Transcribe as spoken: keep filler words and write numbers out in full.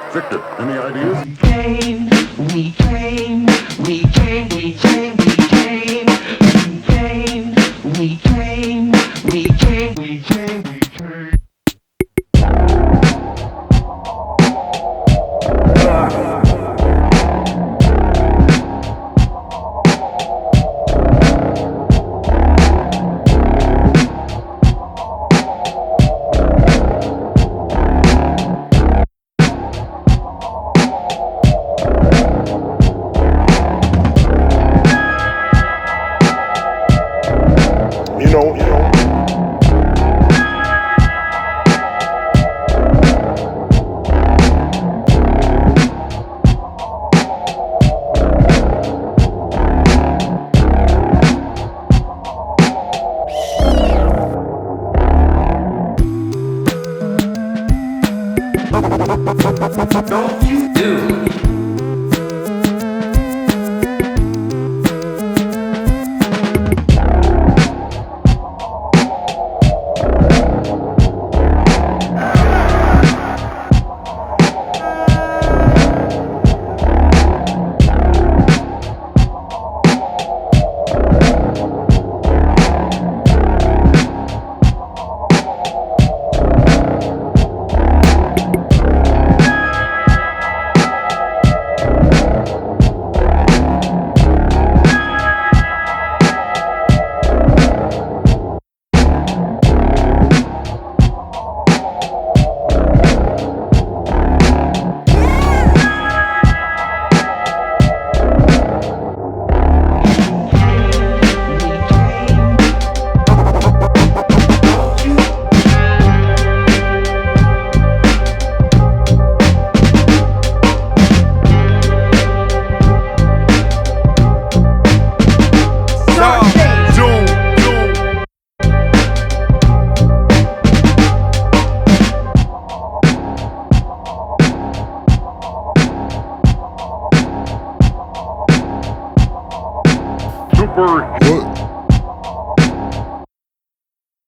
Victor, any ideas? We came, we came, we came, we came, we came, we came, we came, we came, we came, we came. You know, you know. Don't you do. Super. What?